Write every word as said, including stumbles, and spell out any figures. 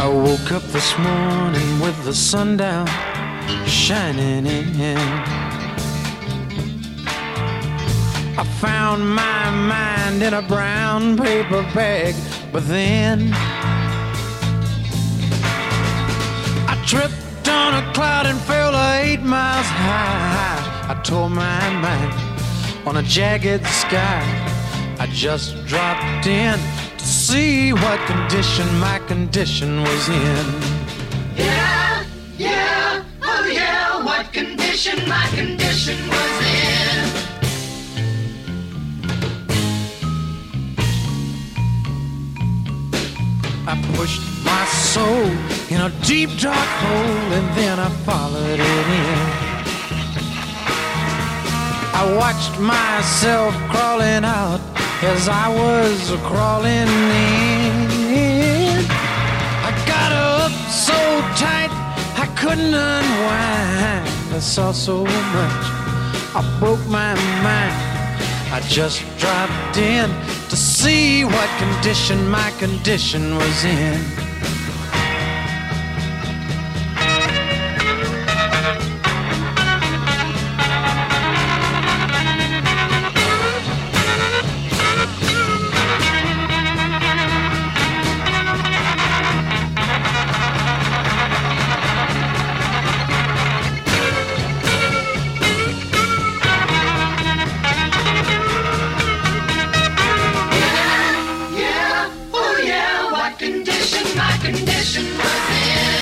I woke up this morning with the sun down shining in. I found my mind in a brown paper bag, but then I tripped on a cloud and fell eight miles high. I tore my mind on a jagged sky. I just dropped in to see what condition my condition was in. Yeah, yeah, oh yeah, what condition my condition was in. I pushed my soul in a deep dark hole and then I followed it in. I watched myself crawling out as I was crawling in. I got up so tight I couldn't unwind. I saw so much, I broke my mind. I just dropped in to see what condition my condition was in.